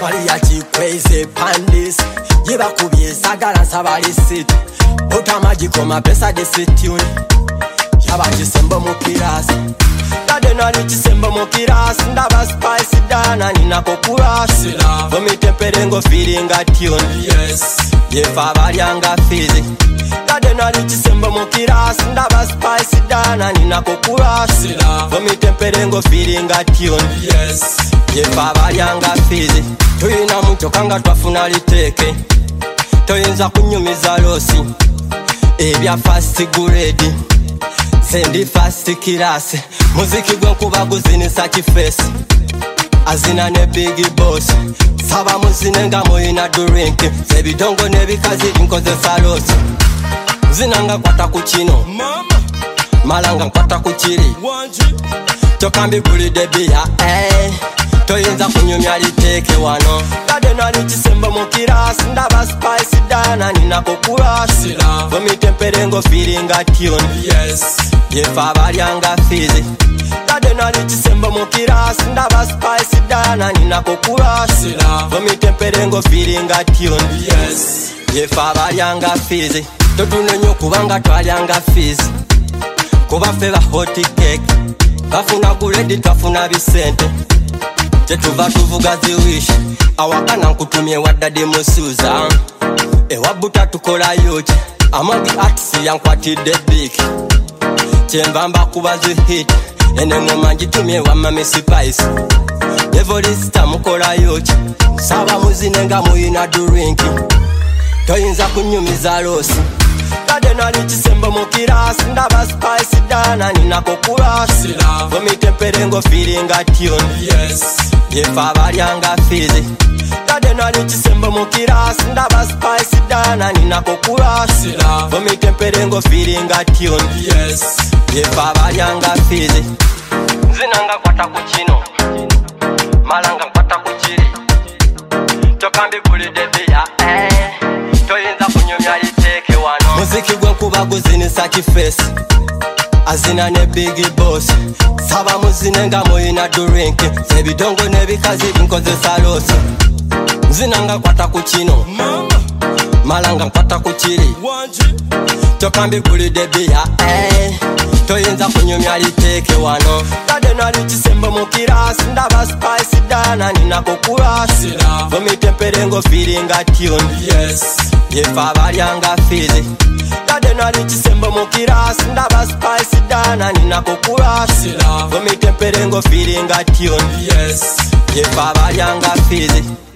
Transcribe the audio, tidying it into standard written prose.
Maria Chikweze Pandis Jiba kubye sagala sabali city Otamajiko mapesa de situni Yaba chisembo mukirasi Tade nani chisembo mukirasi Ndaba spicy dana nina kokurasi Vomi temperengo feeling a tune Yes Yefa varianga fizi Tade nani chisembo mukirasi Ndaba spicy dana nina kokurasi Vomi temperengo feeling a tune Yes Yefa varianga fizi Tuyina mucho kanga twafuna liteke Toyinza kunyumiza losi Ebya fast grade Sendi fast kirase Muziki gwe kuba guzinisa kifesi Azina ne big boss Saba muzine nga moyina drink Sebidongo nebikazi nkozesa losi Zinanga kwata kuchino Mama Malanga kwata kuchiri Wanji Tokambi guli debia Toyinza kunyumya liteke wano Tade nani chisembo mukirasi Ndaba spicy dana nina kokurasi Vomi temperengo feeling a tune Yes Yefa varianga fizi Tade nani chisembo mukirasi Ndaba spicy dana nina kokurasi Vomi temperengo feeling a tune Yes Yefa varianga fizi Todunenyo kubanga twalyanga fizi Kuba feba hot cake Bafuna guledi twafuna bisente Tetuva tuvuga ziwishi Awakana nkutumye wadade musuza Ewabuta tukola yoche Amagi artisi yankwatide biki Chembamba kuba zihit Ene ngoma njitumye wa mami spice Devolista mukola yoche Saba muzinenga muyina durinki Toyinza kunyumiza losi Tade nani chisembo mukirasi Ndaba spicy dana nina kokurasi Vomi temperengo feeling a tune Yes Yefa varianga fizi Tade nani chisembo mukirasi Ndaba spicy dana nina kokurasi Vomi temperengo feeling a tune Yes Yefa varianga fizi Zinanga kwata kuchino Malanga kwata kuchiri Tokambi guli debia Toyinza kunyumya liteke wano Muziki gwe kuba guzinisa kifesi Azina ne big boss Saba muzinenga moyina drink Sebidongo nebikazi nkozesa losi Zinanga kwata kuchino Mama Malanga kwata kuchiri Wanji Tokambi guli debia Toyinza kunyumya liteke wano Tade nani chisembo mukirasi Ndaba spicy dana nina kokurasi Vomi temperengo feeling a tune Yes Yefa varianga fizi Tade nani chisembo mukirasi Ndaba spicy dana nina kokurasi Sila Vomi temperengo feeling a tune Yes Yefa varianga fizi